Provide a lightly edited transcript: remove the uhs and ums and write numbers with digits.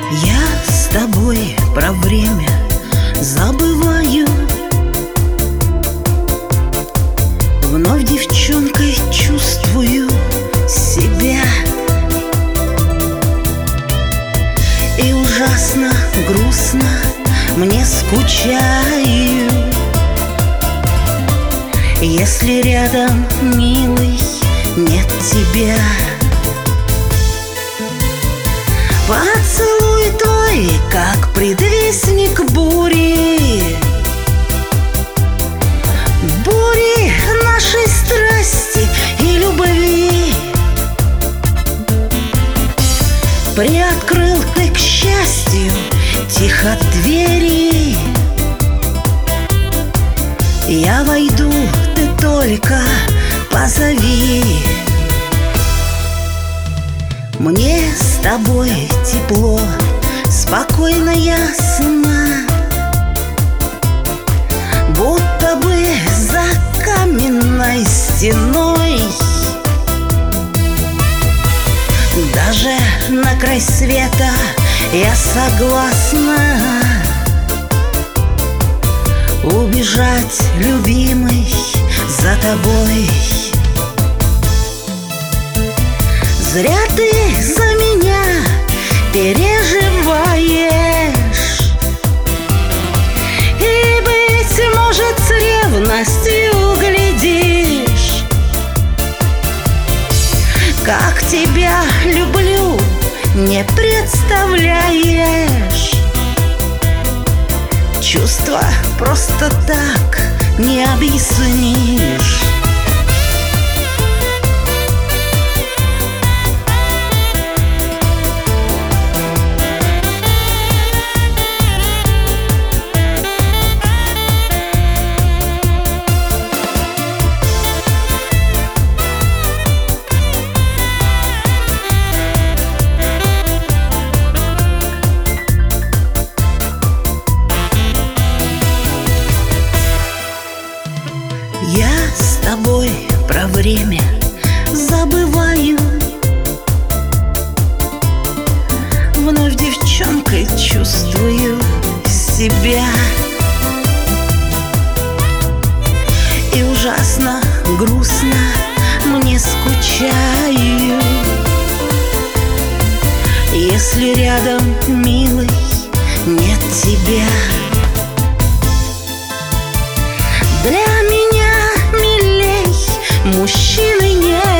Я с тобой про время забываю. Вновь девчонкой чувствую себя. И ужасно грустно мне скучаю, если рядом, милый, нет тебя. Поцелуй твой, как предвестник бури, бури нашей страсти и любви. Приоткрыл ты, к счастью, тихо двери. Я войду, ты только позови. Мне с тобой тепло, спокойно, ясно, будто бы за каменной стеной. Даже на край света я согласна убежать, любимый, за тобой. Зря ты за меня переживаешь, и, быть может, с ревностью глядишь. Как тебя люблю, не представляешь. Чувства просто так не объяснишь. Я с тобой про время забываю. Вновь девчонкой чувствую себя. И ужасно грустно мне скучаю, если рядом, милый, нет тебя. Для меня мужчины нет.